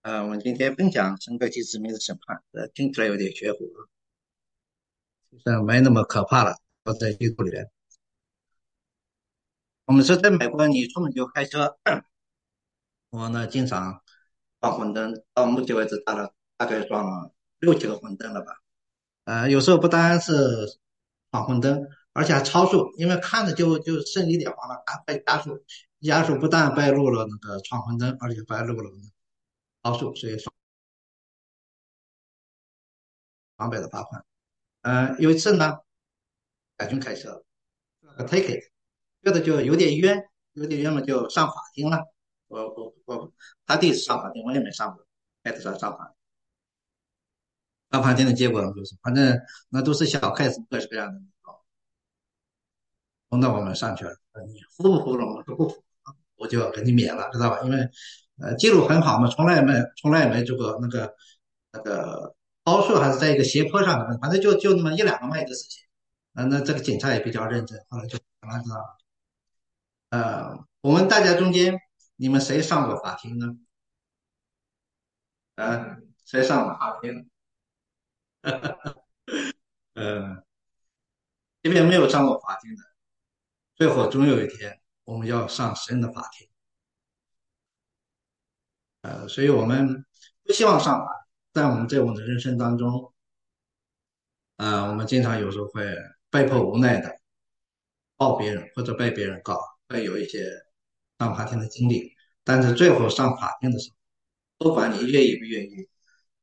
我们今天分享申克基之谜的审判，听起来有点玄乎，其实没那么可怕了。我在基督里面，我们是在美国，你出门就开车，我呢经常撞红灯，到目前为止大概撞了6、7个红灯了吧。有时候不单是闯红灯，而且还超速，因为看着就剩一点黄了，还加速不但败露了那个闯红灯，而且败露了超速，所以200的罚款。有一次呢，海军开车，take it。觉得就有点冤嘛，就上法庭了。我，他第一次上法庭，我也没上过，开始上法庭。上法庭的结果就是，反正那都是小 case，各式各样的，弄到我们上去了。你服不服容？我说不服，我就给你免了，知道吧？因为记录很好嘛，从来也没这个那个高速还是在一个斜坡上的，反正就那么1、2个迈的事情。那这个警察也比较认真，后来就知道了。我们大家中间，你们谁上过法庭呢？谁上过法庭？呃，这边没有上过法庭的，最后总有一天我们要上神的法庭。所以我们不希望上法庭，在我们的人生当中，我们经常有时候会被迫无奈的告别人或者被别人告，会有一些上法庭的经历。但是最后上法庭的时候，不管你愿意不愿意，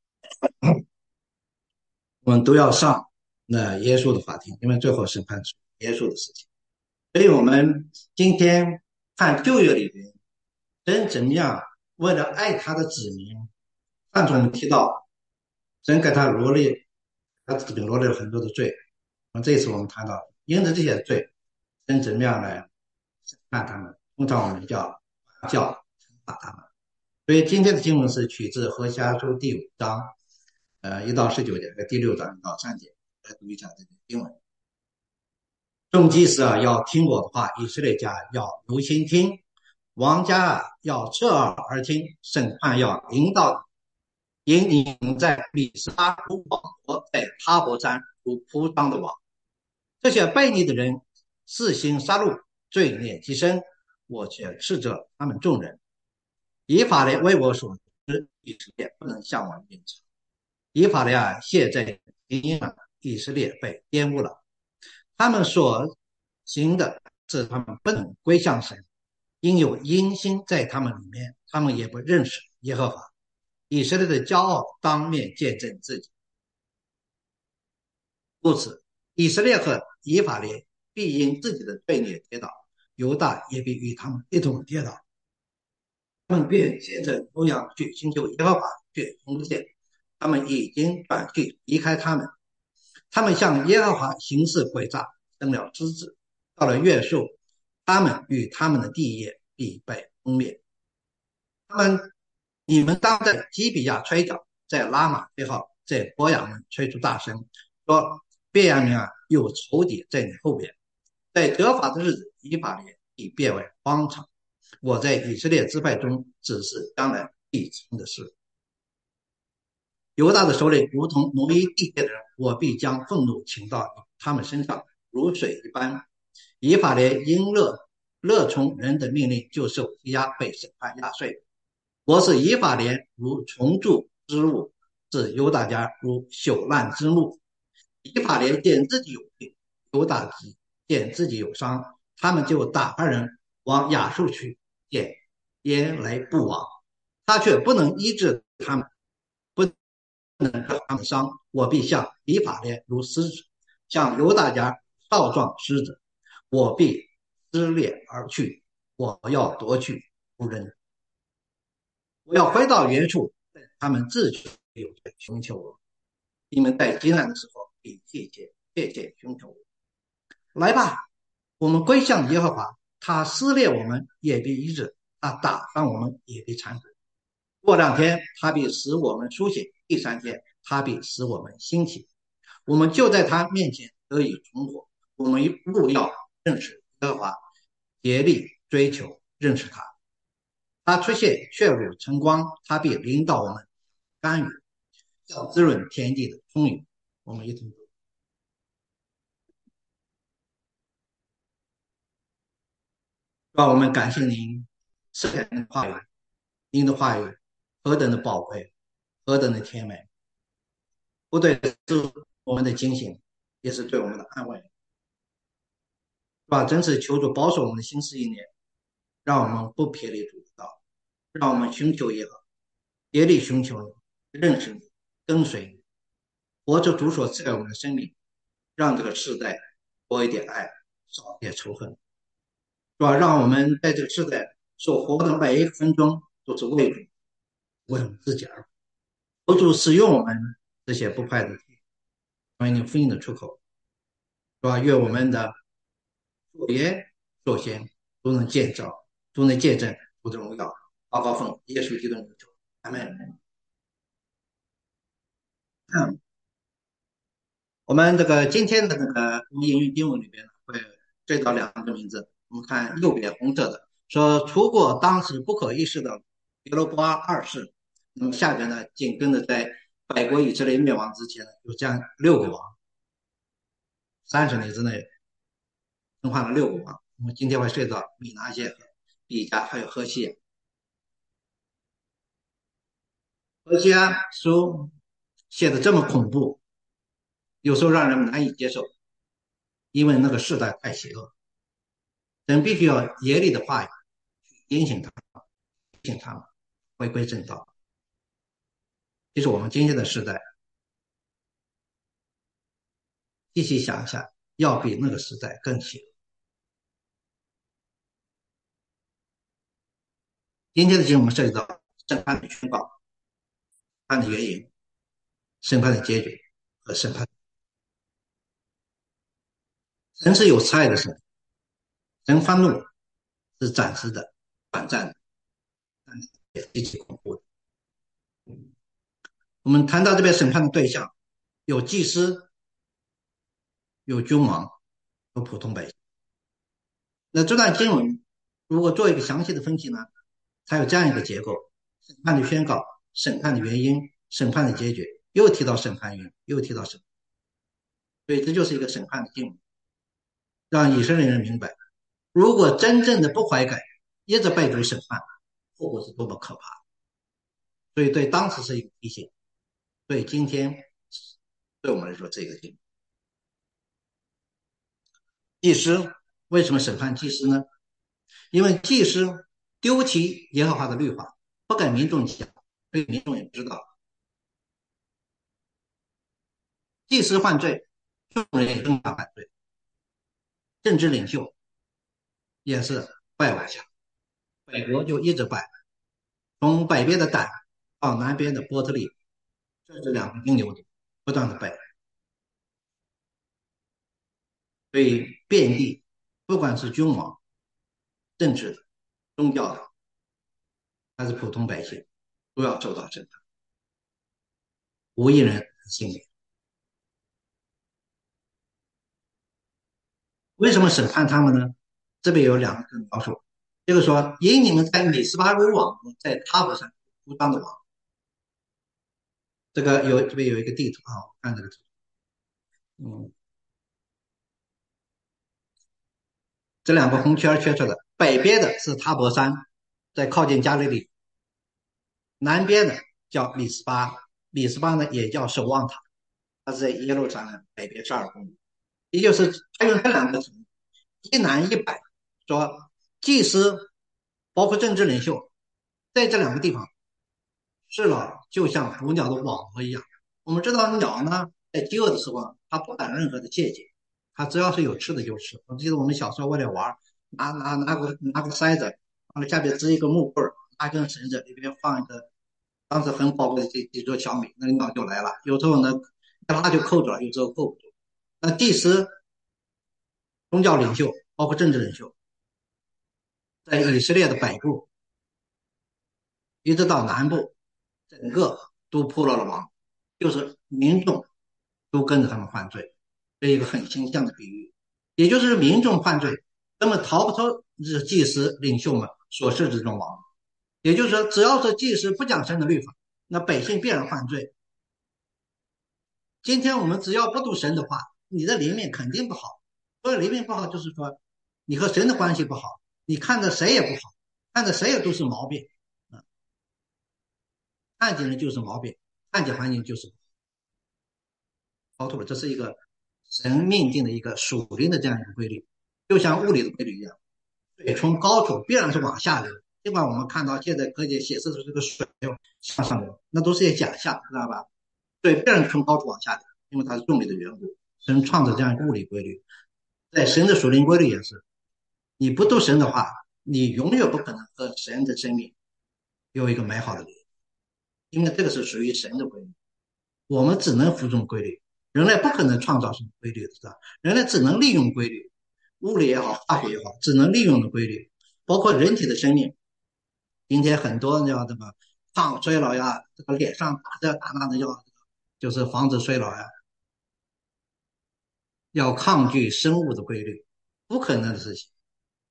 我们都要上那耶稣的法庭，因为最后审判是耶稣的事情。所以我们今天看旧约里边，神怎么样为了爱他的子民，上次我们提到，神给他罗列，他子民罗列了很多的罪。这一次我们谈到，因着这些罪，神怎么样来审判他们？通常我们叫惩罚他们。所以今天的经文是取自何西阿书第5章，1到19节和第6章1到3节，来读一下这个经文。众祭司要听我的话，以色列家要留心听，王家要侧耳而听，审判要临到你，因你们在利沙如网罗，在哈伯山如铺张的网。这些悖逆的人四行杀戮，罪孽极深，我却斥责他们众人。以法莲为我所知，以色列不能向我隐藏。以法莲现在因以色列被玷污了。他们所行的是他们不能归向神，因有阴心在他们里面，他们也不认识耶和华。以色列的骄傲当面见证自己，故此以色列和以法莲必因自己的罪孽跌倒，犹大也必与他们一同跌倒。他们便接着都要去寻求耶和华，却听不见。他们已经转去离开他们，他们向耶和华行事诡诈，生了枝子。到了月数，他们与他们的地业必被封灭。你们当在基比亚吹角，在拉玛最后，在伯亚门吹出大声，说：便雅悯啊，有仇敌在你后边。在得法的日子，以法莲已变为荒场。我在以色列支派中只是将来必成的事。犹大的首领如同奴役地界的人，我必将愤怒倾到他们身上，如水一般。以法莲因乐从人的命令，就受欺压，被审判压碎。我是以法莲如重铸之物，是犹大家如朽烂之木。以法莲见自己有病，犹大见自己有伤，他们就打发人往亚述去见耶雷布王，他却不能医治他们，不能治他们的伤。我必向以法莲如狮子，向犹大家少壮狮子，我必撕裂而去，我要夺去无人，我要回到原处，他们自己有寻求我。你们在艰难的时候必切寻求我。来吧，我们归向耶和华，他撕裂我们也必医治，他打伤我们也必缠合。过2天，他必使我们苏醒；第3天，他必使我们兴起。我们就在他面前得以存活。我们务要认识耶和华，竭力追求认识他。 他出现血如晨光，他必领导我们甘雨，要滋润天地的丰裕。我们一同读。让我们感谢您圣言的话语，您的话语何等的宝贵，何等的甜美，不对是我们的警醒，也是对我们的安慰，是吧？真是求主保守我们的心思意念，让我们不偏离主道，让我们寻求耶和华，竭力寻求你，认识你，跟随你，活着主所赐给我们的生命，让这个世代多一点爱，少一点仇恨，是吧？让我们在这个世代所活的每一分钟都是为主，为我们自己而活。求主使用我们这些不快的成为你福音的出口，是吧？愿我们的作业首先都能见证，都能见证主的荣耀。祷告奉耶稣基督的名求，阿门。我们这个今天的那个英语经文里边呢，会对到两个名字。我们看右边红色的，说除过当时不可一世的耶罗波安二世，那么下边呢，紧跟着在百国以色列灭亡之前呢，有这样6个王，30年之内更换了6个王。我们今天会涉及到米拿谢和比加还有何西亚。何西阿书写的这么恐怖，有时候让人们难以接受，因为那个时代太邪恶，人必须要严厉的话语警醒他，提醒他们回归正道。其实我们今天的时代，细细想一下，要比那个时代更邪恶。今天的节目我们涉及到审判的宣告、审判的原因、审判的结局和审判。神是有慈爱的神，神发怒是暂时的、短暂的，但也极其恐怖的。我们谈到这边审判的对象，有祭司、有君王、有普通百姓。那这段经文如果做一个详细的分析呢，它有这样一个结构：审判的宣告、审判的原因、审判的结局，又提到审判员，又提到审判，所以这就是一个审判的经文，让以色列人明白，如果真正的不悔改，一直被主审判，后果是多么可怕。所以对当时是一个提醒，对今天对我们来说这个经文。祭司为什么审判祭司呢？因为祭司丢弃耶和华的律法，不给民众讲，所以民众也不知道。祭司犯罪，众人也跟他犯罪，政治领袖也是拜偶像，北国就一直拜，从北边的胆到南边的波特利，这是两个金牛犊，不断的拜，所以遍地不管是君王、政治的、宗教的，还是普通百姓，都要受到审判，无一人幸免。为什么审判他们呢？这边有两个描述，这个说因你们在米斯巴为王，在他伯上不当的王。这边有一个地图啊，我看这个图，嗯，这两个红圈圈出的，北边的是塔伯山，在靠近加利利，南边的叫米斯巴，米斯巴呢也叫守望塔，它是在耶路撒冷北边12公里，也就是他用这两个城，一南一北，说祭司包括政治领袖在这两个地方是了，就像捕鸟的网罗一样。我们知道鸟呢，在饥饿的时候，它不管任何的界限，它只要是有吃的就吃。我记得我们小时候为了玩，拿个筛子，往下边支一个木棍儿，拿一根绳子，里边放一个当时很宝贵的几桌小米，那个鸟就来了。有时候呢，一拉就扣住了，有时候扣不住。那第十，宗教领袖包括政治领袖，在以色列的北部一直到南部，整个都铺了网，就是民众都跟着他们犯罪，这一个很形象的比喻。也就是民众犯罪，根本逃不出祭司领袖们所设置这种网。 也就是说，只要是祭司不讲神的律法，那百姓必然犯罪。今天我们只要不读神的话，你的灵命肯定不好。所以灵命不好，就是说你和神的关系不好，你看着谁也不好，看着谁也都是毛病啊，看见人就是毛病，看见环境就是糟透了。这是一个神命定的一个属灵的这样一个规律，就像物理的规律一样，水从高处必然是往下流。尽管我们看到现在科学显示出这个水向上流，那都是些假象，知道吧？对，必然从高处往下流，因为它是重力的缘故。神创造这样一个物理规律，在神的属灵规律也是，你不读神的话，你永远不可能和神的生命有一个美好的联系，因为这个是属于神的规律，我们只能服从规律，人类不可能创造什么规律，知道？人类只能利用规律，物理也好，化学也好，只能利用的规律，包括人体的生命。今天很多叫什么抗衰老呀，这个脸上打这打那的要，就是防止衰老呀，要抗拒生物的规律，不可能的事情。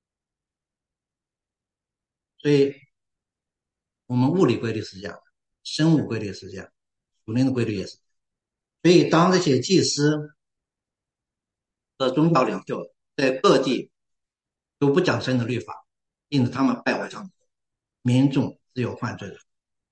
所以我们物理规律是这样的，生物规律是这样，属灵的规律也是。所以当这些祭司和宗教领袖在各地都不讲神的律法，因此他们败坏上民众只有犯罪的。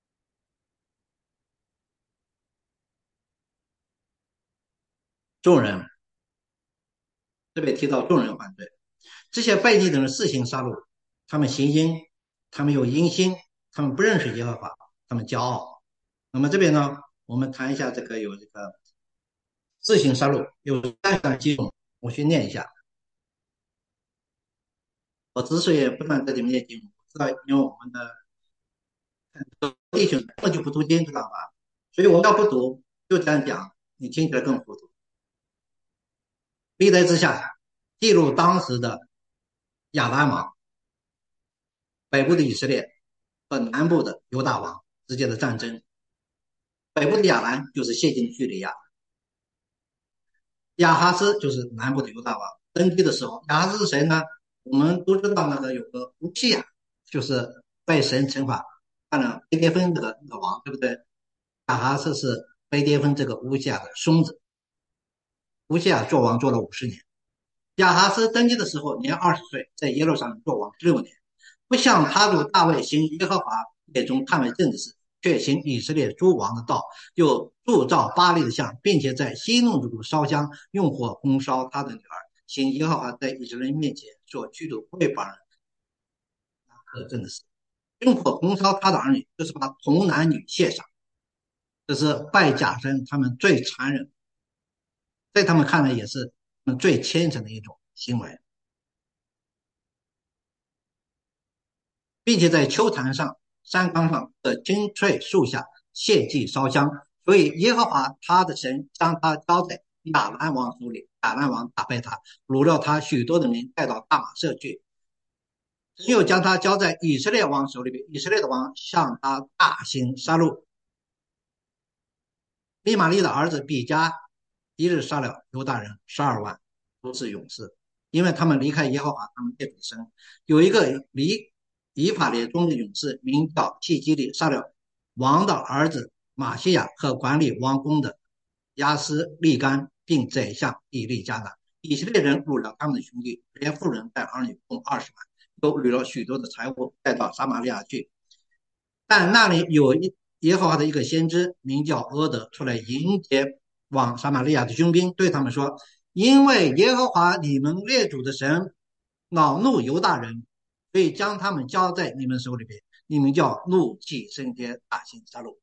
众人特别提到众人犯罪，这些悖逆的人肆行杀戮，他们行阴，他们有阴心，他们不认识耶和华，他们骄傲。那么这边呢，我们谈一下这个有这个自行杀戮有三项基础，我去念一下。我之所以不断在这里面念经，知道因为我们的弟兄根本就不读经，知道吧？所以我要不读，就这样讲，你听起来更糊涂。历代之下，记录当时的亚兰王、北部的以色列和南部的犹大王之间的战争。北部的亚兰就是现今的叙利亚，亚哈斯就是南部的犹大王。登基的时候，亚哈斯是谁呢？我们都知道那个有个乌西亚，就是被神惩罚犯了贝跌芬这个王，对不对？亚哈斯是贝跌芬这个乌西亚的孙子，乌西亚做王做了50年。亚哈斯登基的时候年20岁，在耶路撒冷做王16年，不像他主大卫行耶和华眼中看为正的事，却行以色列诸王的道，又铸造巴力的像，并且在西弄之谷烧香，用火烘烧他的女儿，行耶和华在以色列人面前所驱逐外邦人可正的事，用火烘烧他的儿女，就是把童男女献上，这是拜假神他们最残忍，在他们看来也是最虔诚的一种行为。并且在秋坛上、山冈上的金翠树下献祭烧香。所以耶和华他的神将他交在亚兰王手里，亚兰王打败他，掳了他许多的民，带到大马色去。神又将他交在以色列王手里边，以色列的王向他大行杀戮。利玛利的儿子比加一日杀了犹大人12万，都是勇士，因为他们离开耶和华他们列祖的神。有一个离以法莲中的勇士名叫契基利，杀了王的儿子马西亚和管理王宫的亚斯利干，并宰相以利加拿。以色列人掳了他们的兄弟，连妇人带儿女共20万，都掳了许多的财物，带到撒玛利亚去。但那里有耶和华的一个先知，名叫俄德，出来迎接往撒玛利亚的军兵，对他们说：因为耶和华你们列祖的神恼怒犹大人，所以将他们交在你们手里边，你们叫怒气升天，大行杀戮。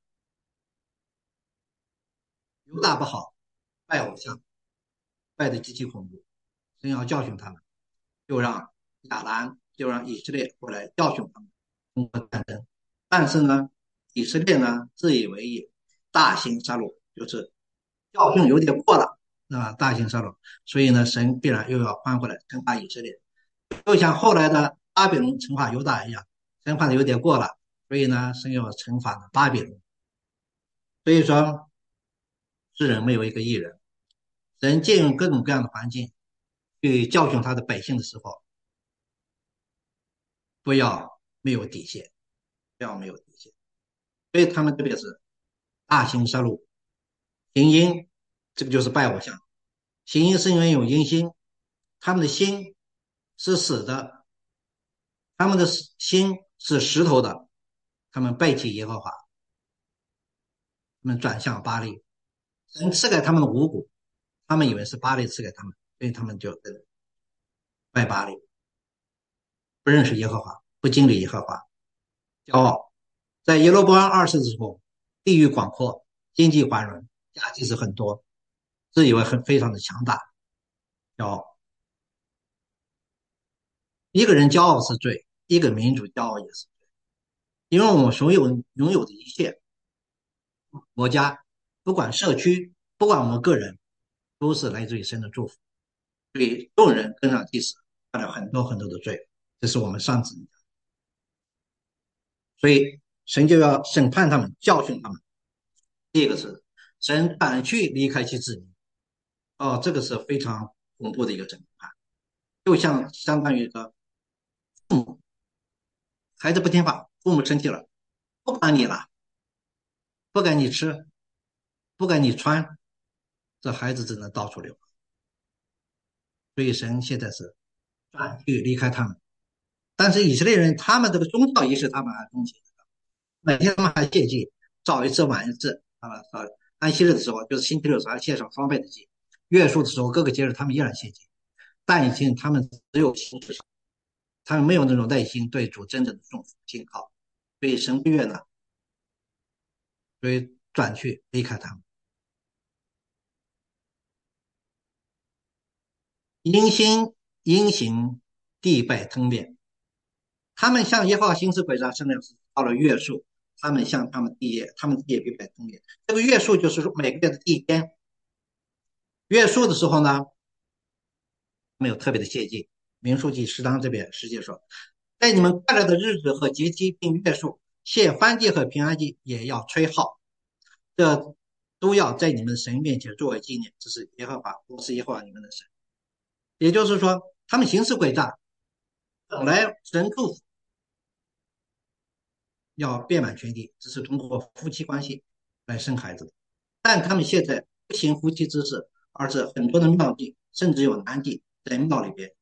犹大不好，拜偶像，拜的极其恐怖，神要教训他们，就让亚兰，就让以色列过来教训他们，通过战争。但是呢，以色列呢自以为意，大行杀戮，就是教训有点过了，啊，大行杀戮，所以呢，神必然又要翻回来惩罚以色列，就像后来的巴比伦惩罚犹大一样，惩罚的有点过了，所以呢，神要惩罚的巴比伦。所以说，世人没有一个艺人，神借用各种各样的环境去教训他的百姓的时候，不要没有底线。 这样没有底线。所以他们特别是大行杀戮，行阴，这个就是拜偶像。行阴是因为有阴心，他们的心是死的，他们的心是石头的，他们背弃耶和华，他们转向巴利，神赐给他们的五谷，他们以为是巴利赐给他们，所以他们就拜巴利，不认识耶和华，不敬礼耶和华，骄傲。在耶罗波安二世的时候，地域广阔，经济繁荣，家计是很多，自以为非常的强大，骄傲。一个人骄傲是罪，一个民族骄傲也是罪，因为我们所有拥有的一切，国家，不管社区，不管我们个人，都是来自于神的祝福。所以众人跟上祭司，犯了很多很多的罪，这是我们上次讲。所以神就要审判他们，教训他们。第一个是神赶去离开其子民，这个是非常恐怖的一个审判，就像相当于一个父母，孩子不听话，父母生气了，不管你了，不给你吃，不给你穿，这孩子只能到处流。所以神现在是转去离开他们，但是以色列人他们这个宗教仪式他们还奉行，每天他们还献祭，早一次晚一次安息日的时候就是星期六的时候还献上双倍的祭，月数的时候各个节日他们依然献祭，但已经他们只有形式上，他们没有那种内心对主真正的重视信靠，所以神不悦纳，所以转去离开他们。因心因行地败吞灭，他们向耶和华行事诡诈，甚至是到了月数，他们向他们地业必败吞灭。这个月数就是说每个月的第一天，月数的时候呢，没有特别的谢祭。民数记10章这边实际说，在你们快乐的日子和节期并月数，谢欢祭和平安祭也要吹号，这都要在你们神面前作为纪念。这是耶和华，我是耶和华你们的神。也就是说，他们行事诡诈，本来神祝福要遍满全地，只是通过夫妻关系来生孩子的，但他们现在不行夫妻之事，而是很多的庙妓，甚至有男妓在庙里边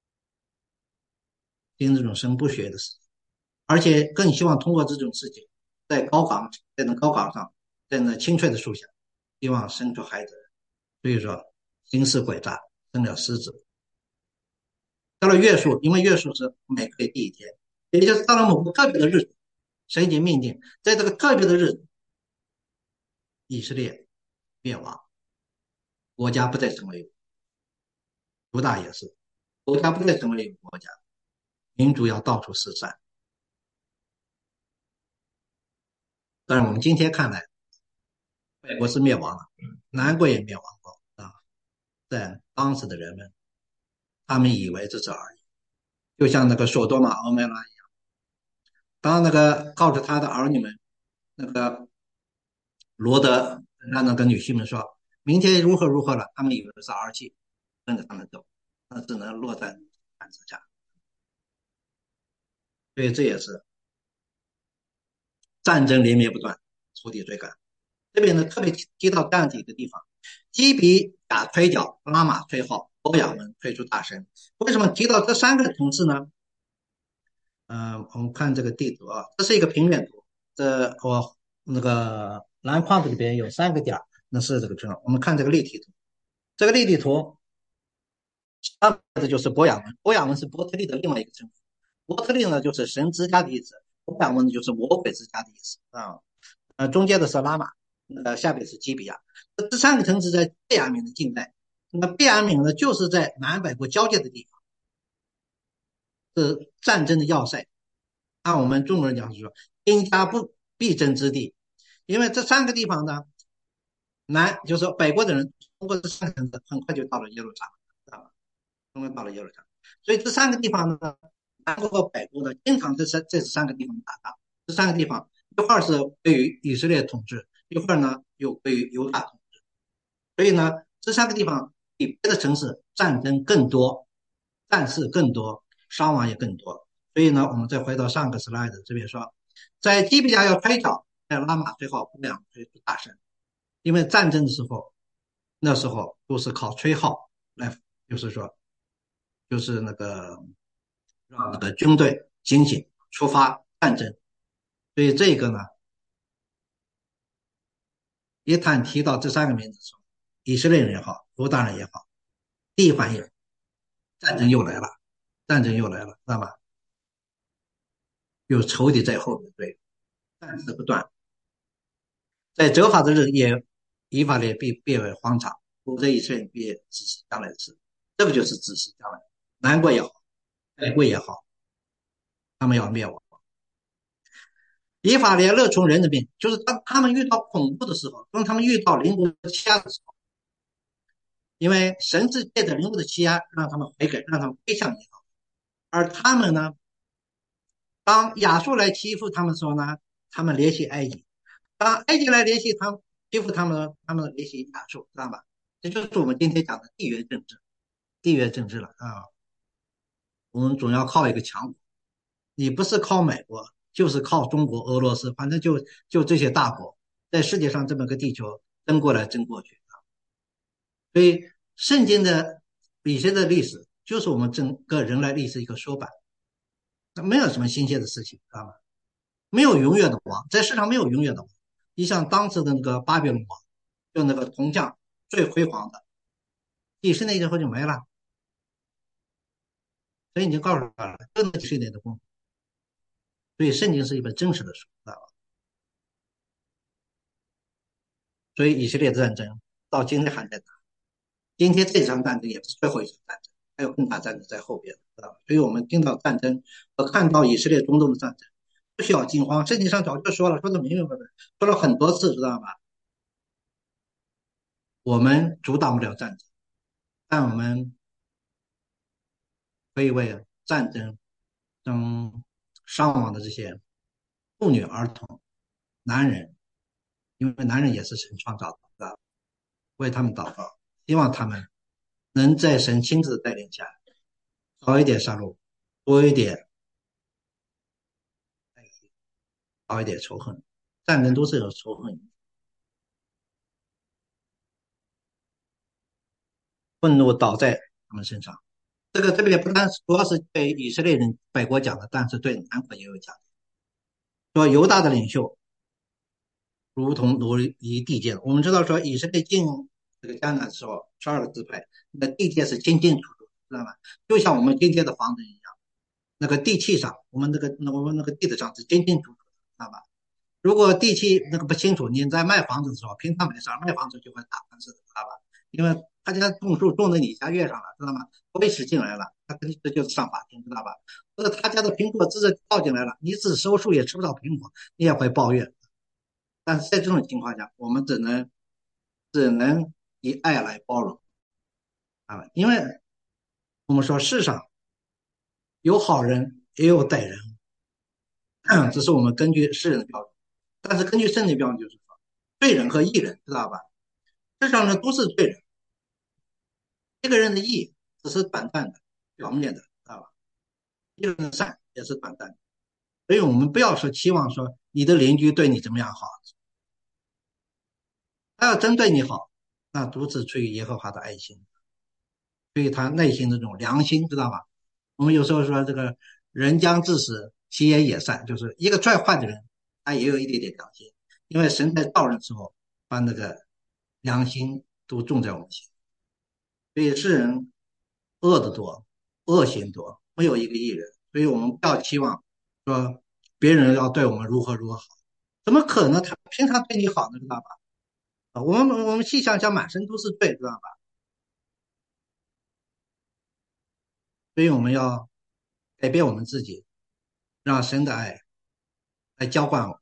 听这种神不学的事情，而且更希望通过这种事情，在那高岗上，在那青翠的树下，希望生出孩子。所以说，行事诡诈，生了狮子。到了月数，因为月数是每个月第一天，也就是到了某个特别的日子，神已经命定，在这个特别的日子，以色列灭亡，国家不再成为犹大也是，国家不再成为一个国家，民族要到处失散。但是我们今天看来，北国是灭亡了，南国也灭亡过啊。在当时的人们，他们以为这是而已，就像那个索多玛、俄摩拉一样。当那个告诉他的儿女们，那个罗德让那个女婿们说，明天如何如何了，他们以为是儿戏，跟着他们走，那只能落在盘子下。所以这也是战争连绵不断，仇敌追赶。这边呢特别提到这样几个地方：基比亚吹角，拉玛吹号，伯亚文吹出大声。为什么提到这三个城市呢？我们看这个地图啊，这是一个平面图，我那个蓝框子里边有三个点，那是这个城。我们看这个立体图，这个立体图，这就是伯亚文，伯亚文是伯特利的另外一个称呼，伯特利呢就是神之家的意思，伯亚文就是魔鬼之家的意思啊。中间的是拉玛，下边是基比亚，这三个城市在贝亚敏的境内。那贝亚敏呢，就是在南北国交界的地方，是战争的要塞。按我们中国人讲是说，兵家不必争之地。因为这三个地方呢，就是说北国的人通过这三个城市，很快就到了耶路撒冷，很快到了耶路撒冷。所以这三个地方呢，南国和北国呢，经常这三个地方打仗。这三个地方一会儿是归于以色列统治，一会儿呢又归于犹大统治。所以呢，这三个地方比别的城市战争更多，战事更多，伤亡也更多。所以呢，我们再回到上个 slide 这边说， 在基比亚要推倒，在拉玛最后不两推出大胜，因为战争的时候，那时候都是靠吹号来，就是说，就是让那个军队警醒出发战争。所以这个呢，一旦提到这三个名字的时候，以色列人也好，犹大人也好，第一反应战争又来了，战争又来了，知道吧？有仇敌在后面追，战事不断。在责罚之日也，以法莲必变为荒场，否则以色列必指示将来的事。这个就是指示将来，南国也好，北国也好，他们要灭亡。以法莲乐从人的命，就是当他们遇到恐怖的时候，当他们遇到邻国欺压的时候，因为神是借着邻国的欺压，让他们悔改，让他们归向耶和华。而他们呢，当亚述来欺负他们的时候呢，他们联系埃及；当埃及来联系他们欺负他们，他们联系亚述，知道吧？这就是我们今天讲的地缘政治，地缘政治了啊！我们总要靠一个强国，你不是靠美国，就是靠中国、俄罗斯，反正就这些大国，在世界上这么个地球争过来争过去。所以，圣经的以前的历史就是我们整个人类历史一个说法，没有什么新鲜的事情，知道吗？没有永远的王，在世上没有永远的王。你像当时的那个巴比伦王，就那个铜匠最辉煌的，几十年以后就没了。所以你就告诉他了，就那几十年的功夫。所以圣经是一本真实的书，知道吧？所以以色列的战争到今天还在打，今天这场战争也不是最后一场战争，还有更大战争在后边，知道吧？所以我们听到战争和看到以色列中东的战争，不需要惊慌。圣经上早就说了，说的明明白白，说了很多次，知道吧？我们阻挡不了战争，但我们可以为战争中伤亡的这些妇女、儿童、男人，因为男人也是神创造的，为他们祷告，希望他们能在神亲自带领下，少一点杀戮，多一点爱心，少一点仇恨。战争都是有仇恨，愤怒倒在他们身上。这边不单主要是对以色列人北国讲的，但是对南国也有讲。说犹大的领袖如同奴役地界。我们知道说以色列进这个迦南的时候，12个支派，那地界是清清楚楚，知道吗？就像我们今天的房子一样，那个地契上，我们那个地址上是清清楚楚的，知道吧？如果地契那个不清楚，你在卖房子的时候，平常没事卖房子就会打官司的，知道吧？因为他家种树种在你家院上了，知道吗？不被使进来了，他这就是上法庭，知道吧？或者他家的苹果枝子掉进来了，你只收树也吃不到苹果，你也会抱怨。但是在这种情况下，我们只能以爱来包容啊，因为我们说世上有好人也有歹人，这是我们根据世人的标准，但是根据圣经标准就是说，罪人和义人，知道吧？世上呢都是罪人，一个人的义只是短暂的、表面的，知道吧？一个人的善也是短暂的，所以我们不要说期望说你的邻居对你怎么样好，他要真对你好，那独是出于耶和华的爱心，出于他内心的这种良心，知道吧？我们有时候说这个人将至死，其言也善，就是一个再坏的人，他也有一点点良心，因为神在造人之后，把那个良心都种在我们心，所以世人恶的多，恶行多，没有一个艺人，所以我们不要期望说别人要对我们如何如何好，怎么可能？他平常对你好呢，知道吧？我们细想想，满身都是罪，知道吧？所以我们要改变我们自己，让神的爱来浇灌我。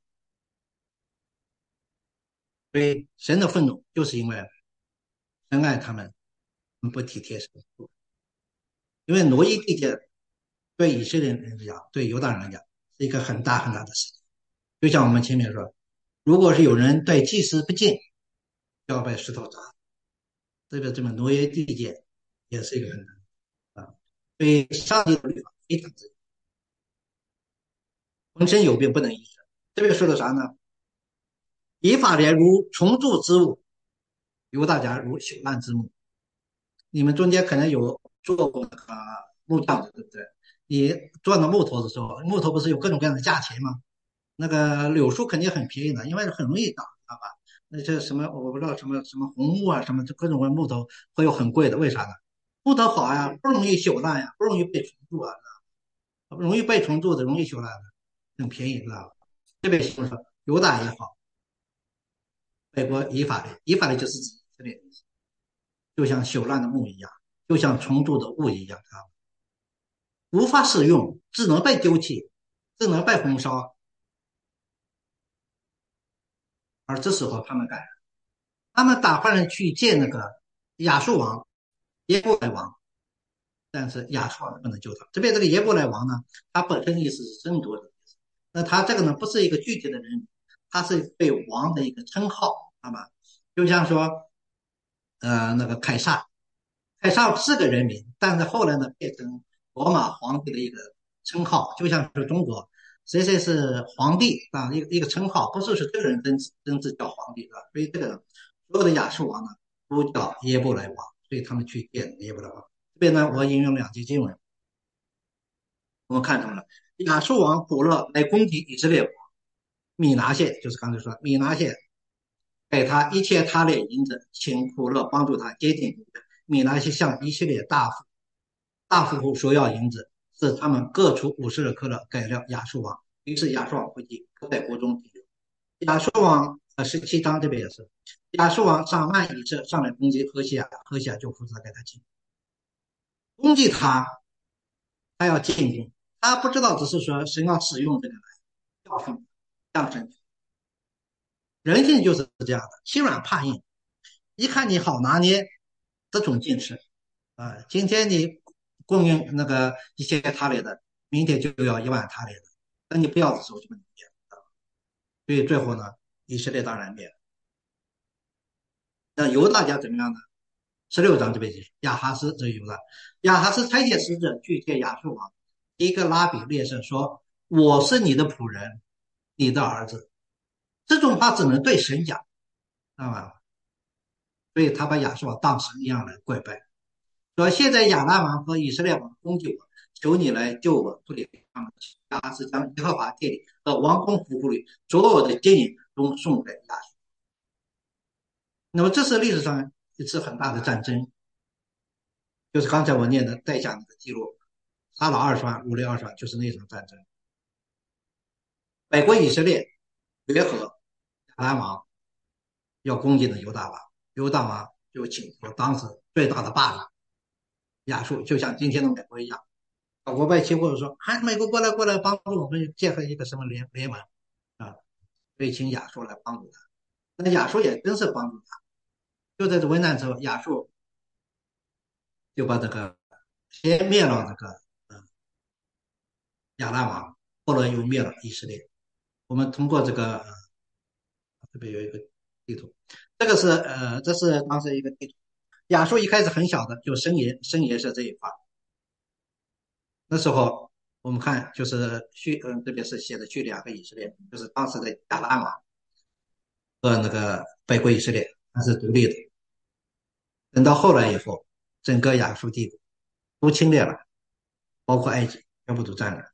所以神的愤怒就是因为神爱他们不体贴神，因为挪移地界对以色列人来讲，对犹大人来讲是一个很大很大的事情。就像我们前面说，如果是有人对祭司不敬，就要被石头砸。这么挪移地界也是一个很难啊。所以上帝的律法非常之，浑身有病不能医治， 这边说的啥呢？以法莲如重铸之物，犹大家如朽烂之木。你们中间可能有做过那个木匠的，对不对？你做那木头的时候，木头不是有各种各样的价钱吗？那个柳树肯定很便宜的，因为很容易长，知道吧？那些什么我不知道什么红木啊，什么各种各样的木头会有很贵的，为啥呢？木头好呀，不容易朽烂呀，不容易被虫蛀啊，容易被虫蛀的，容易朽烂的，很便宜，知道吧？这边形容说犹大也好，美国以法莲，以法莲就是指以色列，就像朽烂的木一样，就像虫蛀的物一样，啊，无法使用，只能被丢弃，只能被焚烧。而这时候他们干，他们打发人去见那个亚述王耶布来王，但是亚述王不能救他。这边这个耶布来王呢，他本身意思是争夺的意思，那他这个呢不是一个具体的人，他是对王的一个称号，好吧？就像说那个凯撒，凯撒是个人名，但是后来呢变成罗马皇帝的一个称号，就像是中国谁谁是皇帝啊，一个称号，不是说这个人真正叫皇帝啊。所以这个所有的亚述王呢都叫耶布来王，所以他们去见耶布来王。这边呢我引用两节经文，我们看到了亚述王古勒来攻击以色列国，米拿谢就是刚才说米拿谢给他一切他列银子，请古勒帮助他接近米拿西向以色列大夫索要银子，是他们各出50克勒给了亚述王。于是亚述王回去，不在国中停留。亚述王17章这边也是，亚述王上万以色上来攻击何西亚，何西亚就负责给他进攻击他，他要进攻，他不知道，只是说神要使用这个来教训降神。人性就是这样的，欺软怕硬，一看你好拿捏，这种进食啊，今天你供应那个一些他列的，明天就要1万他列的，那你不要的时候就把你灭了。所以最后呢，以色列当然灭了。那犹大家怎么样呢？16章这边就是亚哈斯这犹大，亚哈斯差遣使者去见亚述王，一个拉比列色说：“我是你的仆人，你的儿子。”这种话只能对神讲，知道吧？所以他把亚述王当神一样来跪拜。说现在亚兰王和以色列王攻击我，求你来救我脱离他们。亚哈斯将耶和华殿里和王宫府库里所有的金银都送给亚述。那么这是历史上一次很大的战争，就是刚才我念的带下那个记录，杀了20万，掳掠20万，就是那场战争。美国以色列联合亚兰王要攻击的犹大王，犹大王就请求当时最大的霸主亚述，就像今天的美国一样。岛国外戚或者说，哎，美国过来帮助我们建合一个什么联盟啊，所以请亚述来帮助他。那亚述也真是帮助他，就在这危难之后，亚述就把这个先灭了这个亚兰王，后来又灭了以色列。我们通过这个这边有一个地图，这是当时一个地图。亚述一开始很小的，就声爷是这一块。那时候我们看就是这边是写的叙利亚和以色列，就是当时的亚兰王和那个北国以色列，它是独立的。等到后来以后，整个亚述帝国都侵略了，包括埃及，全部都占了。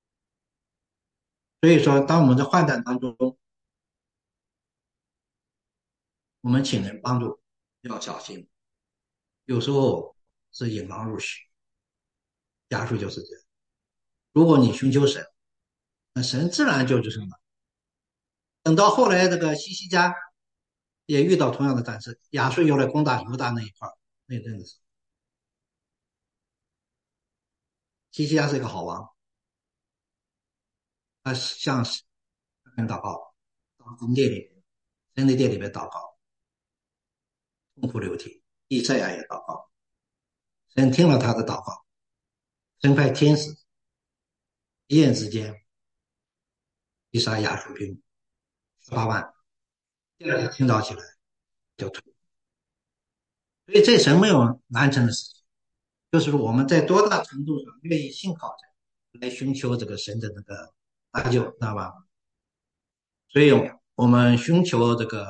所以说，当我们在患难当中，我们请人帮助要小心，有时候是引狼入室。亚述就是这样。如果你寻求神，那神自然就是什么？等到后来这个西西家也遇到同样的战事，亚述又来攻打犹大那一块那阵子，西西家是一个好王，他向神祷告，到神殿里，神的殿里面祷告，痛哭流涕。以赛亚也祷告，神听了他的祷告，神派天使一夜之间击杀亚述兵18万，第二天清早起来就退。所以这神没有难成的事情，就是我们在多大程度上愿意信靠神，来寻求这个神的那个搭救，知道吧？ 所以我们寻求这个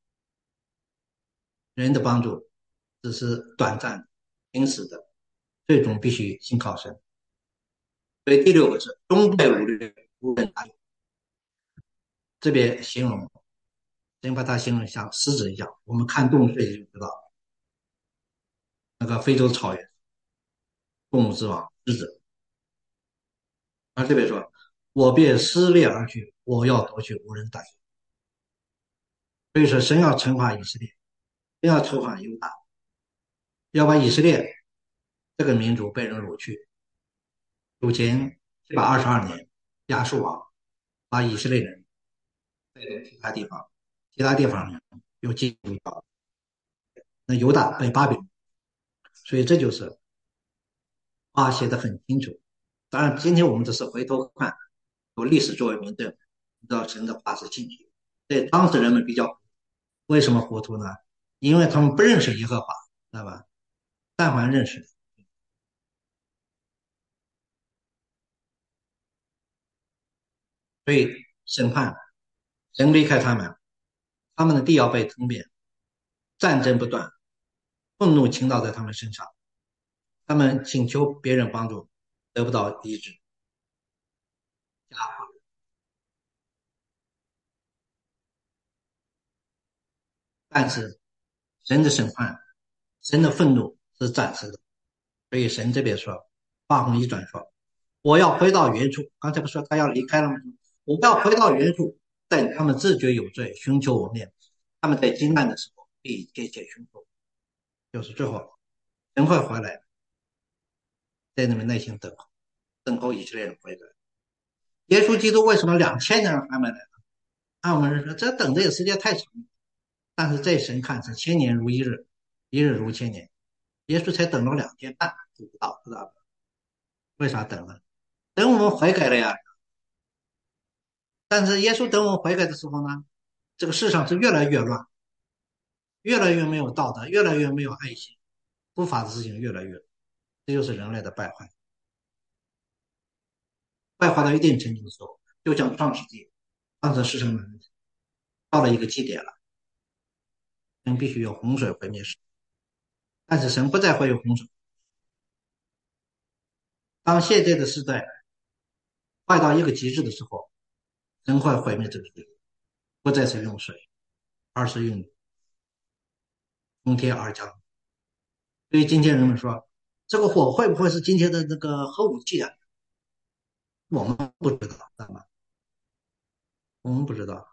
人的帮助只是短暂的、临时的，最终必须信靠神。所以第六个是终备无虑，无人打有。这边形容，先把它形容像狮子一样。我们看动物世界就知道，那个非洲草原动物之王狮子，而这边说，我便撕裂而去，我要夺去，无人打有。所以说，神要惩罚以色列，神要惩罚犹大，要把以色列这个民族被人掳去。主前722年，亚述王把以色列人带到其他地方，其他地方人又进入到那犹大被巴比伦，所以这就是话写的很清楚。当然，今天我们只是回头看，有历史作为明证，知道神的话是信息。对当时人们比较为什么糊涂呢？因为他们不认识耶和华，知道吧？但凡认识的，所以审判神离开他们，他们的地要被吞灭，战争不断，愤怒倾倒在他们身上，他们请求别人帮助，得不到医治，但是神的审判，神的愤怒是暂时的，所以神这边说，话锋一转说，我要回到原处。刚才不说他要离开了吗？我要回到原处，在他们自觉有罪，寻求我面，他们在惊难的时候必给解寻求，就是最后神会回来，在你们内心等候，等候以色列人回来。耶稣基督为什么2000年还没来？按我们人说，这等的时间太长了。但是在神看是千年如一日，一日如千年。耶稣才等了2天半，不知道，知道吧？为啥等了？等我们悔改了呀。但是耶稣等我们悔改的时候呢，这个世上是越来越乱，越来越没有道德，越来越没有爱心，不法的事情越来越多，这就是人类的败坏。败坏到一定程度的时候，就像创世纪，当时世上的人到了一个极点了，人必须有洪水毁灭世。但是神不再会有洪水。当现在的时代坏到一个极致的时候，神会毁灭这个世界，不再是用水，而是用从天而降。所以今天人们说，这个火会不会是今天的那个核武器啊？我们不知道，知道吗？我们不知道，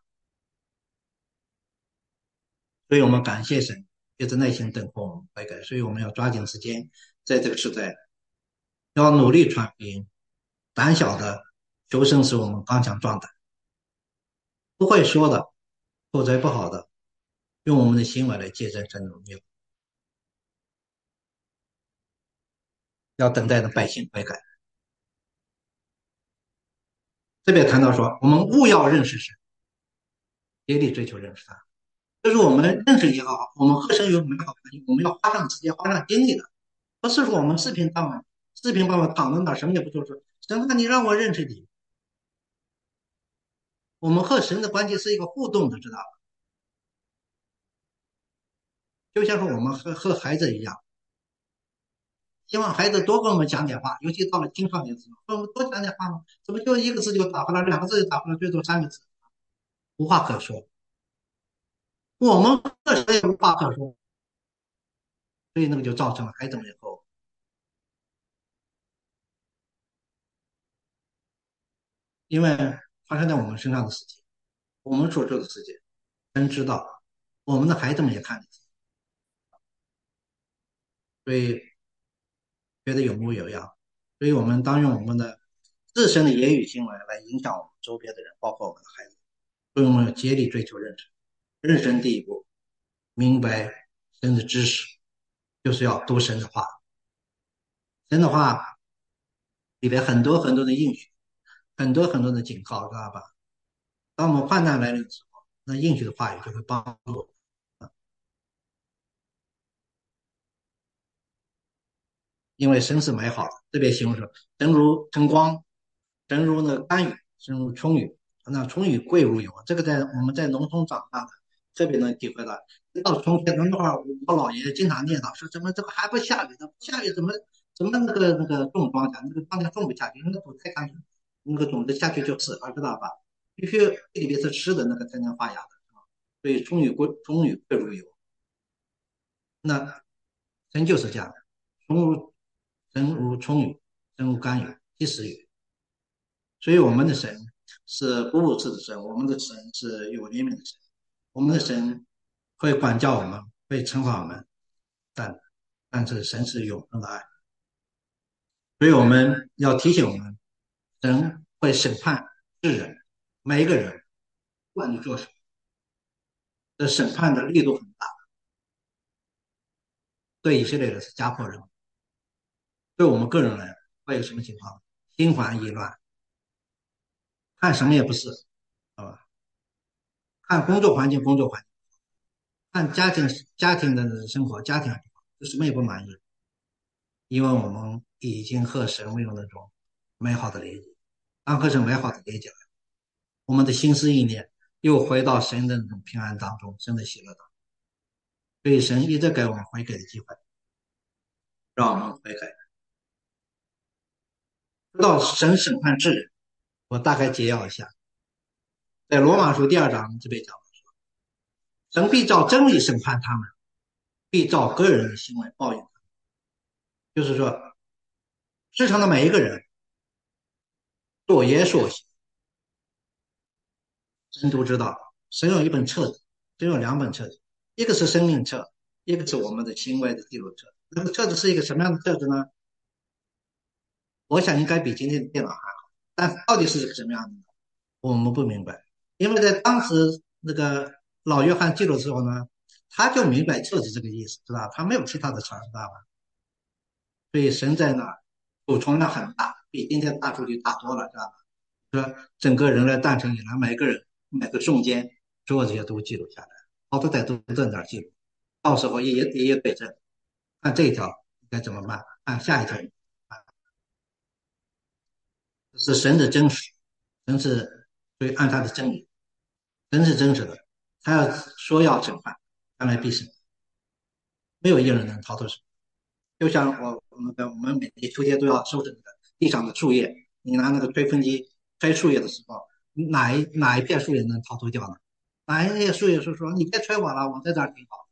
所以我们感谢神，一直耐心等候我们悔改。所以我们要抓紧时间，在这个时代要努力传福音。胆小的求生使我们刚强壮胆，不会说的，口才不好的，用我们的行为来见证神的荣耀。要等待的百姓悔改。这边谈到说，我们务要认识神，竭力追求认识他。就是我们认识也好，我们和神有美好关系，我们要花上时间、花上精力的。不是说我们视频傍晚躺在那什么也不做，说神啊，你让我认识你。我们和神的关系是一个互动的，知道吧？就像是我们和孩子一样，希望孩子多跟我们讲点话，尤其到了青少年时候，跟我们多讲点话嘛。怎么就一个字就打回来，2个字就打回来，最多3个字，无话可说。我们和神也无话可说，所以那个就造成了孩子们以后，因为发生在我们身上的事情，我们所做的事情，神知道，我们的孩子们也看得见，所以觉得有模有样。所以我们当用我们的自身的言语行为来影响我们周边的人，包括我们的孩子。所以我们要竭力追求认识，认识第一步，明白神的知识，就是要读神的话。神的话里边很多很多的应许，很多很多的警告，知道吧？当我们患难来临的时候，那应许的话语就会帮助我们，因为神是美好的。这边形容说，神如晨光，神如那甘雨，神如春雨， 那虫语贵如油，这个我们在农村长大的，特别能体会到。到春天那会儿，我姥爷经常念叨说，怎么这个还不下雨呢？不下雨怎么那个种庄稼，那个庄稼种不下去，那个土太干净，那个种子下去就死了，知道吧？必须地里边是湿的那个才能发芽的。所以葱语贵如油。那神就是这样的，神如葱雨，神如甘雨，即时雨。所以我们的神是不物质的神，我们的神是有怜悯的神，我们的神会管教我们，会惩罚我们，但是神是永恒的爱，所以我们要提醒我们，神会审判世人，每一个人，不管你做什么，这审判的力度很大。对以色列人是家破人亡，对我们个人来会有什么情况？心烦意乱，看什么也不是，啊，看工作环境，看家庭的生活，家庭就什么也不满意，因为我们已经和神没有那种美好的连接。当和神美好的连接了，我们的心思意念又回到神的那种平安当中，神的喜乐当中。所以神一直给我们悔改的机会，让我们悔改。说到神审判世人，我大概简要一下，在罗马书2章这边讲，神必照真理审判他们，必照个人的行为报应他们。就是说，世上的每一个人所言所行，神都知道。神有一本册子，神有两本册子，一个是生命册，一个是我们的行为的记录册。那个册子是一个什么样的册子呢？我想应该比今天的电脑还好，但到底是个什么样的呢？我们不明白，因为在当时那个老约翰记录的时候呢，他就明白册子这个意思，知道吧？他没有其他的词儿，知道吧？所以神在那儿储存量很大，比今天大数据大多了，知道吧？说整个人类诞生以来，每个人每个瞬间，所有这些都记录下来，好多代都在那儿记录，到时候一对证，看这一条该怎么办，看下一条，这是神的真实，神是所以按他的真理，神是真实的，他要说要审判，将来必审，没有一个人能逃脱审判。就像我们每年秋天都要收拾那个地上的树叶，你拿那个吹风机吹树叶的时候，哪一片树叶能逃脱掉呢？哪一片树叶说你别吹我了，我在这儿挺好，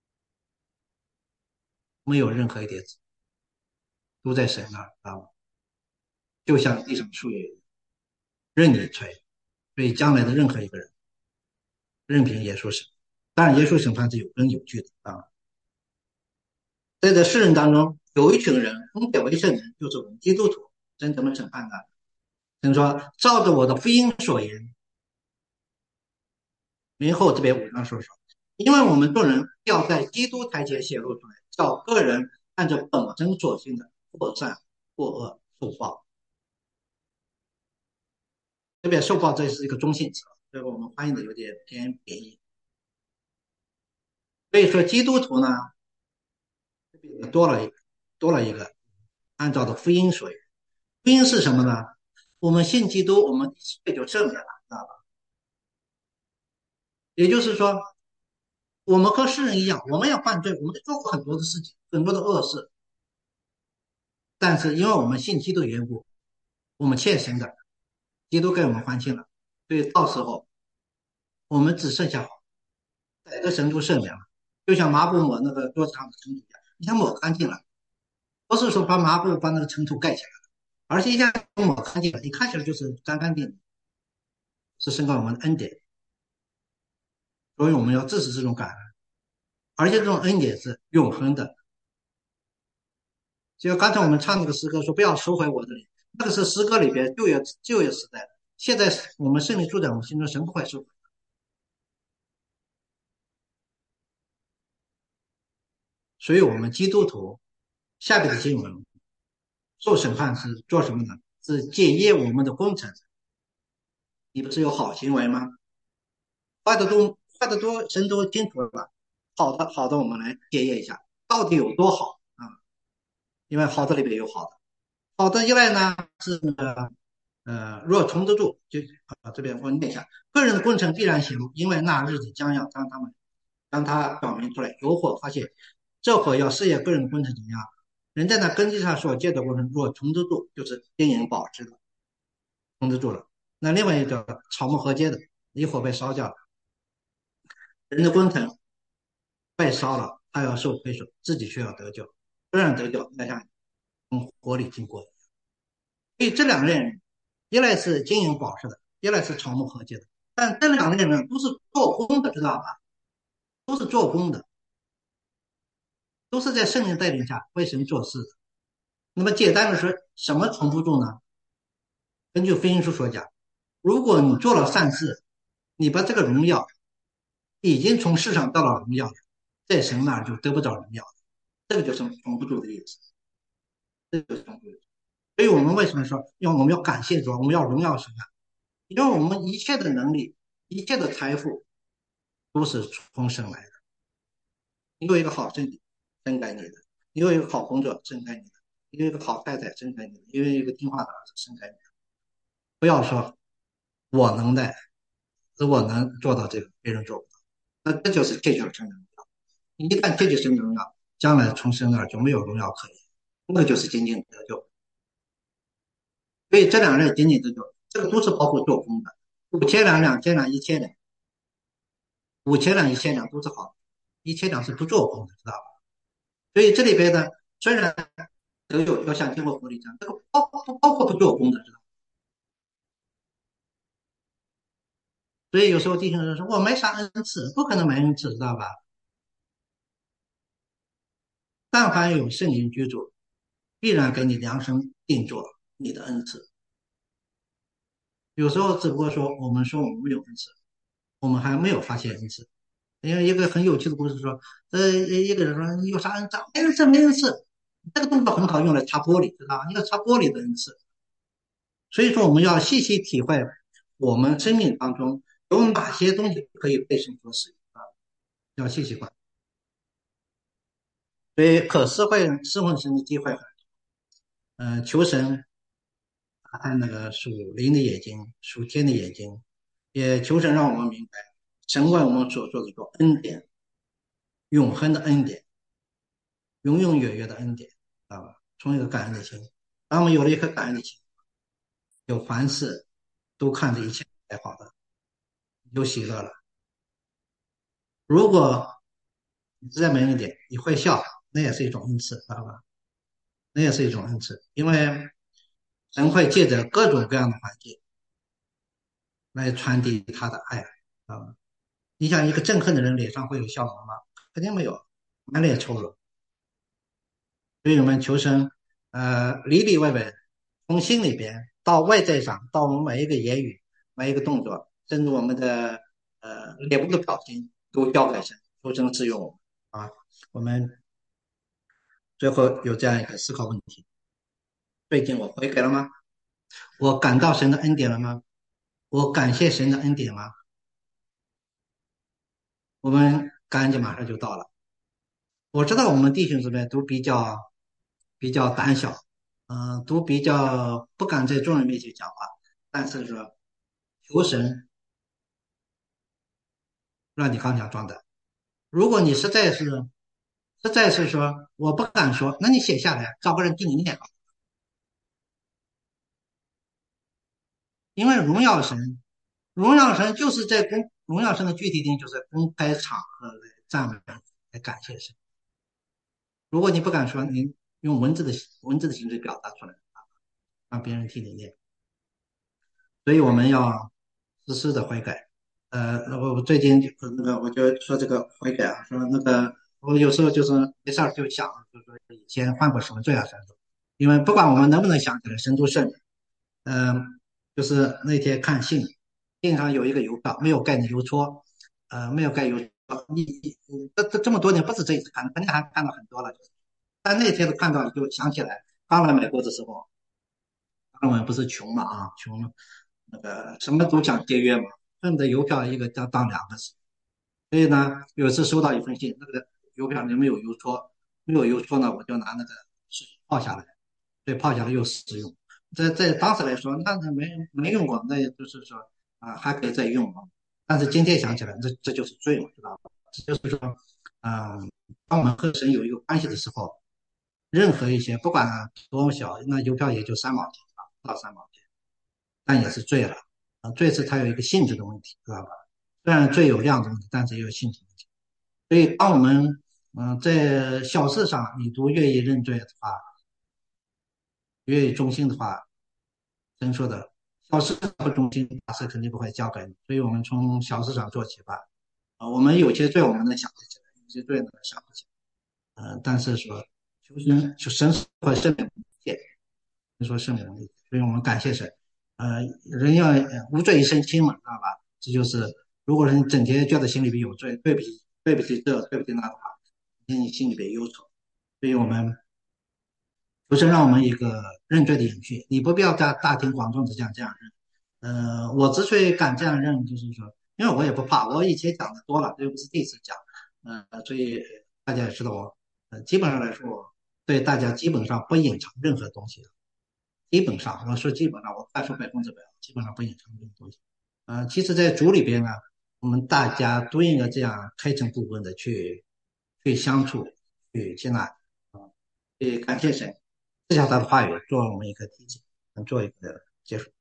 没有任何一点都在神那儿啊，就像地上的树叶一样，任你吹。所以将来的任何一个人，任凭耶稣审，当然耶稣审判是有根有据的啊。在这世人当中，有一群人分别为圣人，就是我们基督徒，神怎么审判呢？神说：照着我的福音所言，明后这边5章说，因为我们众人要在基督台前显露出来，叫个人按照本真所行的，或善或恶受报。这边受报这是一个中性词，这个我们翻译的有点偏贬义。所以说基督徒呢，多了一个按照的福音所言。福音是什么呢？我们信基督，我们罪就赦免了，知道吧？也就是说，我们和世人一样，我们要犯罪，我们做过很多的事情，很多的恶事，但是因为我们信基督的缘故，我们欠神的，基督给我们还清了，所以到时候我们只剩下好，在这神都赦免了，就像抹布抹那个桌子上的尘土一样，你想抹干净了，不是说把抹布把那个尘土盖起来了，而且一下抹干净了，你看起来就是干干净净，是神给我们的恩典，所以我们要支持这种感恩，而且这种恩典是永恒的。就刚才我们唱那个诗歌说不要收回我的灵，那个是诗歌里边旧约时代的，现在我们圣灵住在我们心中，神不会收回。所以我们基督徒下边的经文受审判是做什么呢？是检验我们的工程。你不是有好行为吗？坏的多，神都清楚了。好的，我们来检验一下，到底有多好啊？因为好的里边有好的，好的一类呢是若从得住，就这边我念一下，个人的工程必然显露，因为那日子将要当他表明出来，有火发现，这火要试验个人的工程怎么样。人在那根基上所建的过程，若从得住，就是经营保持的，从得住了。那另外一个草木合接的，一火被烧掉了，人的工程被烧了，他要受亏损，自己却要得救，不让得救，那像从火里经过。所以这两类人，一类是经营保持的，一类是草木合接的。但这两类人都是做工的，知道吧？都是做工的，都是在圣灵带领下为神做事的。那么简单的说，什么存不住呢？根据福音书所讲，如果你做了善事，你把这个荣耀已经从世上得到荣耀了，在神那儿就得不着荣耀了，这个就是存不住的意思。这个就是存不住。所以我们为什么说我们要感谢主，我们要荣耀神啊？因为我们一切的能力、一切的财富都是从神来的。你有一个好身体，真该你的；你有一个好工作，真该你的；你有一个好太太，真该你的；你有一个听话的儿子，真该你的。不要说我能耐，我能做到这个，别人做不到。那这就是借酒成荣耀。你一旦借酒成荣耀，将来从神那儿就没有荣耀可言，那就是仅仅得救。所以这两类仅仅得救，这个都是包括做工的。5千两、2000两、1000两，5000两、1000两都是好的，1000两是不做工的，知道吧？所以这里边呢，虽然都有要像经过福利这样，这个包括不做工的，知道吧？所以有时候弟兄人说我没啥恩赐，不可能没恩赐，知道吧？但凡有圣灵居住，必然给你量身定做你的恩赐。有时候只不过说我们说我们没有恩赐，我们还没有发现恩赐。因为一个很有趣的故事说，一个人说你有啥恩赐？没恩赐，没恩赐。这个动作很好，用来擦玻璃，知道吧？你要擦玻璃的恩赐。所以说，我们要细细体会我们生命当中有哪些东西可以被神所使用啊，要细细观。所以可侍奉神的机会很，求神打开那个属灵的眼睛，属天的眼睛，也求神让我们明白，神为我们所做的做恩典，永恒的恩典，永永远远的恩典，知道吧？从一个感恩的心，当我们有了一颗感恩的心，有凡事都看着一切来好的，有喜乐了。如果你实在没恩典，你会笑，那也是一种恩赐，知道吧？那也是一种恩赐，因为神会借着各种各样的环境来传递他的爱，知道吧？你想一个憎恨的人脸上会有笑容吗？肯定没有，满脸愁容。所以我们求生，里里外外，从心里边到外在上，到我们每一个言语、每一个动作，甚至我们的脸部的表情，都交给神，求生使用我们啊。我们最后有这样一个思考问题：最近我悔改了吗？我感到神的恩典了吗？我感谢神的恩典吗？我们感恩节马上就到了。我知道我们弟兄姊妹都比较胆小，都比较不敢在众人面前讲话。但是说，求神让你刚强壮胆。如果你实在是说我不敢说，那你写下来，找个人替你念好。因为荣耀神就是在荣耀神的具体定义就是公开场合来赞美、来感谢神。如果你不敢说，你用文字的形式表达出来，让别人替你念。所以我们要实时的悔改。我最近那个我就说这个悔改啊，说那个我有时候就是没事儿就想，就是说以前犯过什么罪啊什么的。因为不管我们能不能想起来，神都赦免。就是那天看信上有一个邮票没有盖的邮戳，没有盖邮戳。这么多年不是这一次看，肯定还看到很多了。但那天看到就想起来，刚来美国的时候，我们不是穷嘛啊，穷，那个什么都想节约嘛，恨不得邮票一个当2个使。所以呢，有一次收到一封信，那个邮票里没有邮戳，没有邮戳呢，我就拿那个泡下来，对，泡下来又实用。 在当时来说，那没用过，那也就是说还可以再用嘛。但是今天想起来，这就是罪嘛，知道吧？这就是说，当我们和神有一个关系的时候，任何一些不管多小，那邮票也就3毛钱啊，不到3毛钱，但也是罪了。罪是它有一个性质的问题，知道吧？虽然罪有量的问题，但是也有性质的问题。所以，当我们在小事上你都愿意认罪的话，愿意忠心的话，真说的，小事不忠心，大事肯定不会交给你。所以我们从小事上做起吧。我们有些罪我们能想得起来，有些罪呢想不起来。但是说求神，就神是会赦免一切，说赦免一切，所以我们感谢神。人要无罪一身轻嘛，知道吧？这就是如果你整天觉得心里边有罪，对不起这，对不起那的话，你心里边忧愁。所以我们不是让我们一个认罪的隐去，你不必要在大庭广众之下这样认。我之所以敢这样认，就是说，因为我也不怕，我以前讲的多了，这又不是第一次讲。所以大家也知道我，基本上来说，我对大家基本上不隐藏任何东西的。基本上，我说基本上，我快说100%，基本上不隐藏任何东西。其实，在组里边呢，我们大家都应该这样开诚布公的去相处，去接纳。也感谢神，赐下他的话语，做我们一个提醒，做一个结束。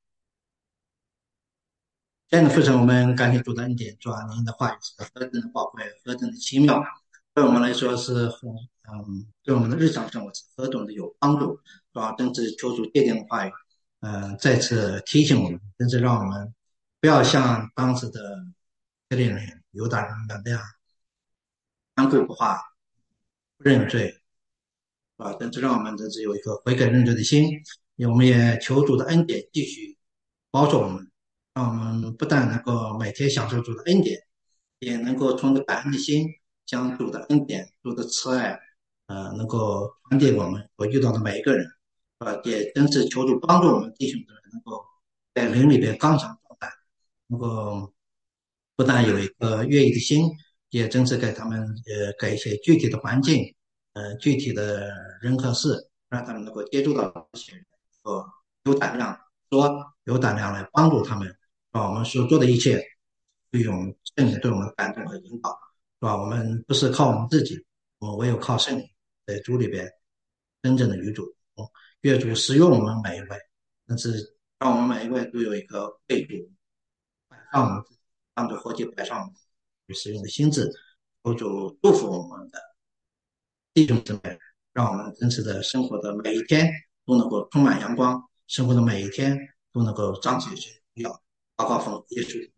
亲爱的父神，我们感谢主的恩典，主啊，您的话语是何等的宝贵，何等的奇妙，对我们来说是很对我们的日常生活是何等的有帮助，是吧？真是求主借鉴的话语，再次提醒我们，真是让我们不要像当时的以色列人、犹大人那样顽固不化、不认罪，是吧？真是让我们真是有一个悔改认罪的心。我们也求主的恩典继续保守我们，让我们不但能够每天享受主的恩典，也能够从着感恩的心，将主的恩典、主的慈爱，能够传递给我们所遇到的每一个人，也真是求主帮助我们弟兄姊妹能够在灵里边刚强壮胆，能够不但有一个愿意的心，也真是给他们给一些具体的环境，具体的人和事，让他们能够接触到这些人，有胆量说，有胆量来帮助他们，把我们所做的一切，利用圣灵对我们的感动和引导，是吧？我们不是靠我们自己，我们唯有靠圣灵，在主里边真正的与主同工，愿主使用我们每一位，但是让我们每一位都有一个被主摆上我们自己，当作活祭摆上我们去使用的心智，求主祝福我们的弟兄姊妹，让我们真实的生活的每一天都能够充满阳光，生活的每一天都能够彰显神荣耀，祷告奉耶稣